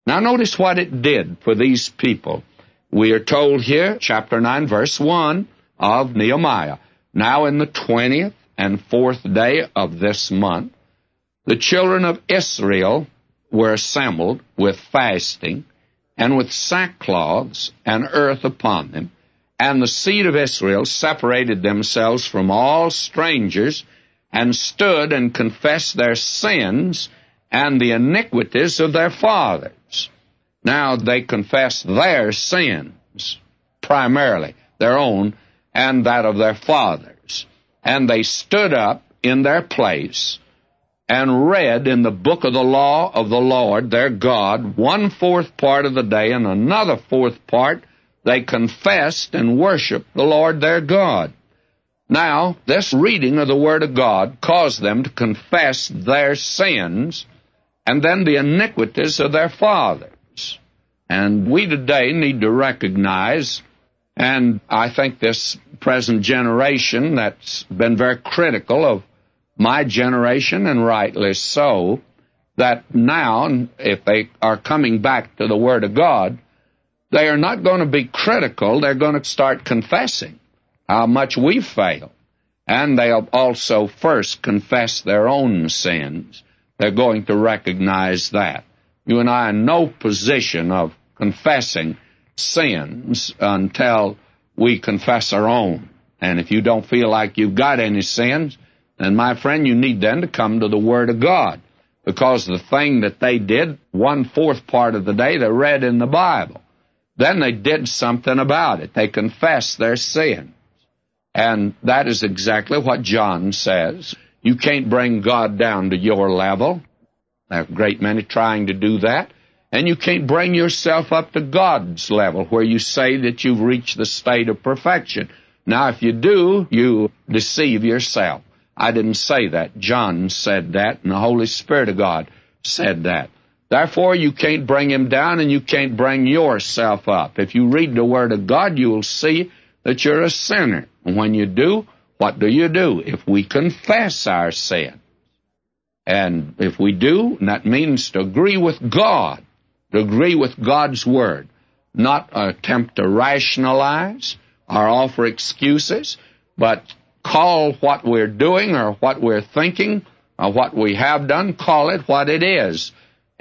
Now notice what it did for these people. We are told here, chapter 9, verse 1 of Nehemiah, now in the 20th and 4th day of this month, the children of Israel were assembled with fasting and with sackcloths and earth upon them, and the seed of Israel separated themselves from all strangers and stood and confessed their sins and the iniquities of their fathers. Now they confessed their sins, primarily their own and that of their fathers. And they stood up in their place and read in the book of the law of the Lord their God 1/4 part of the day, and another 4th part they confessed and worshiped the Lord their God. Now, this reading of the Word of God caused them to confess their sins and then the iniquities of their fathers. And we today need to recognize, and I think this present generation that's been very critical of my generation, and rightly so, that now, if they are coming back to the Word of God, they are not going to be critical. They're going to start confessing how much we fail. And they'll also first confess their own sins. They're going to recognize that. You and I are in no position of confessing sins until we confess our own. And if you don't feel like you've got any sins, then, my friend, you need then to come to the Word of God. Because the thing that they did, 1/4 part of the day, they read in the Bible. Then they did something about it. They confessed their sin. And that is exactly what John says. You can't bring God down to your level. There are a great many trying to do that. And you can't bring yourself up to God's level, where you say that you've reached the state of perfection. Now, if you do, you deceive yourself. I didn't say that. John said that, and the Holy Spirit of God said that. Therefore, you can't bring him down, and you can't bring yourself up. If you read the Word of God, you will see that you're a sinner. And when you do, what do? If we confess our sin. And if we do, that means to agree with God, to agree with God's Word, not attempt to rationalize or offer excuses, but call what we're doing or what we're thinking or what we have done, call it what it is.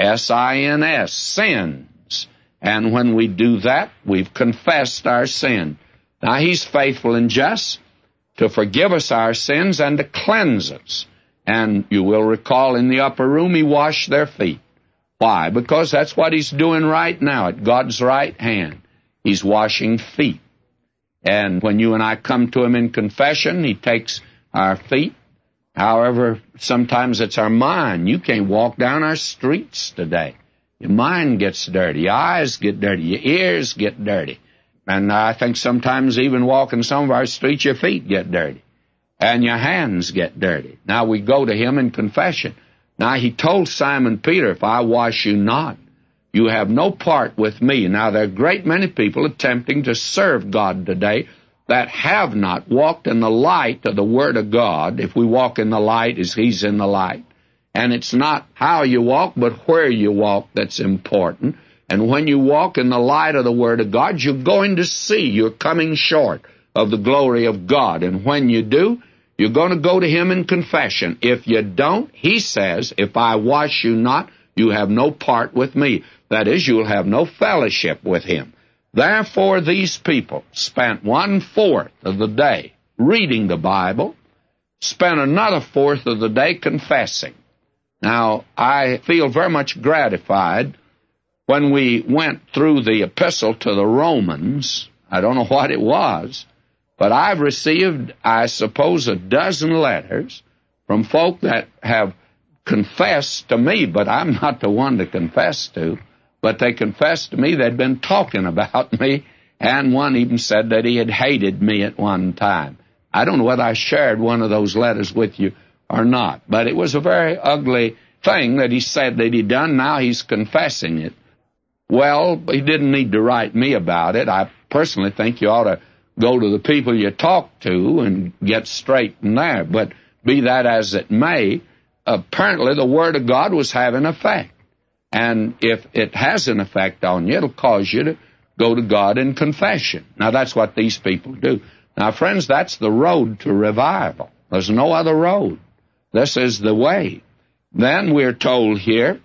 S-I-N-S, sins. And when we do that, we've confessed our sin. Now, He's faithful and just to forgive us our sins and to cleanse us. And you will recall in the upper room, He washed their feet. Why? Because that's what He's doing right now at God's right hand. He's washing feet. And when you and I come to Him in confession, He takes our feet. However, sometimes it's our mind. You can't walk down our streets today. Your mind gets dirty. Your eyes get dirty. Your ears get dirty. And I think sometimes even walking some of our streets, your feet get dirty. And your hands get dirty. Now we go to Him in confession. Now He told Simon Peter, if I wash you not, you have no part with me. Now there are a great many people attempting to serve God today that have not walked in the light of the Word of God. If we walk in the light as He's in the light. And it's not how you walk, but where you walk that's important. And when you walk in the light of the Word of God, you're going to see you're coming short of the glory of God. And when you do, you're going to go to Him in confession. If you don't, He says, if I wash you not, you have no part with me. That is, you'll have no fellowship with Him. Therefore, these people spent 1/4 of the day reading the Bible, spent another 1/4 of the day confessing. Now, I feel very much gratified when we went through the epistle to the Romans. I don't know what it was, but I've received, I suppose, 12 letters from folk that have confessed to me, but I'm not the one to confess to. But they confessed to me they'd been talking about me, and one even said that he had hated me at one time. I don't know whether I shared one of those letters with you or not, but it was a very ugly thing that he said that he'd done. Now he's confessing it. Well, he didn't need to write me about it. I personally think you ought to go to the people you talk to and get straight in there. But be that as it may, apparently the Word of God was having effect. And if it has an effect on you, it'll cause you to go to God in confession. Now, that's what these people do. Now, friends, that's the road to revival. There's no other road. This is the way. Then we're told here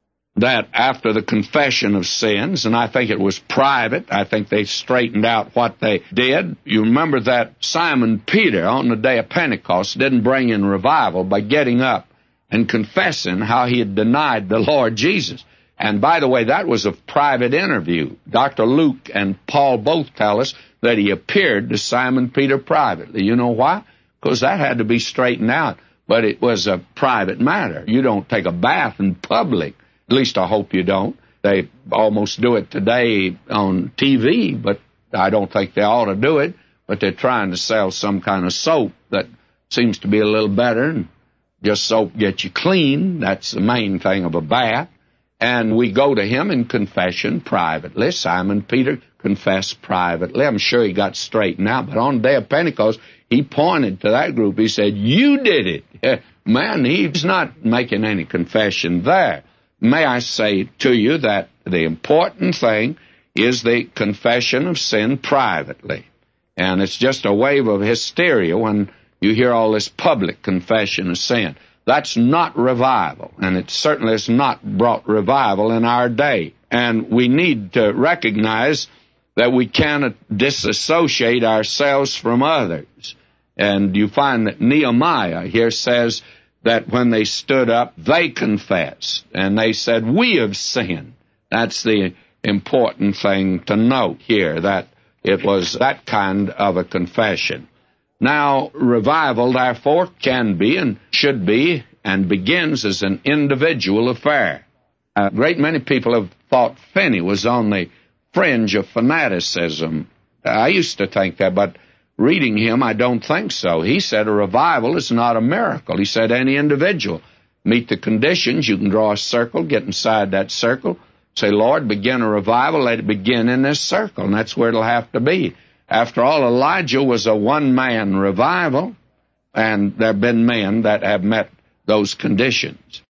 that after the confession of sins, and I think it was private, I think they straightened out what they did. You remember that Simon Peter on the day of Pentecost didn't bring in revival by getting up and confessing how he had denied the Lord Jesus. And by the way, that was a private interview. Dr. Luke and Paul both tell us that he appeared to Simon Peter privately. You know why? Because that had to be straightened out. But it was a private matter. You don't take a bath in public. At least I hope you don't. They almost do it today on TV, but I don't think they ought to do it. But they're trying to sell some kind of soap that seems to be a little better, and just soap gets you clean. That's the main thing of a bath. And we go to him in confession privately. Simon Peter confessed privately. I'm sure he got straightened out. But on the day of Pentecost, he pointed to that group. He said, "You did it." Man, he's not making any confession there. May I say to you that the important thing is the confession of sin privately. And it's just a wave of hysteria when you hear all this public confession of sin. That's not revival, and it certainly has not brought revival in our day. And we need to recognize that we cannot disassociate ourselves from others. And you find that Nehemiah here says that when they stood up, they confessed, and they said, "We have sinned." That's the important thing to note here, that it was that kind of a confession. Now, revival, therefore, can be and should be and begins as an individual affair. A great many people have thought Finney was on the fringe of fanaticism. I used to think that, but reading him, I don't think so. He said a revival is not a miracle. He said any individual meet the conditions. You can draw a circle, get inside that circle, say, "Lord, begin a revival." Let it begin in this circle, and that's where it'll have to be. After all, Elijah was a one-man revival, and there have been men that have met those conditions.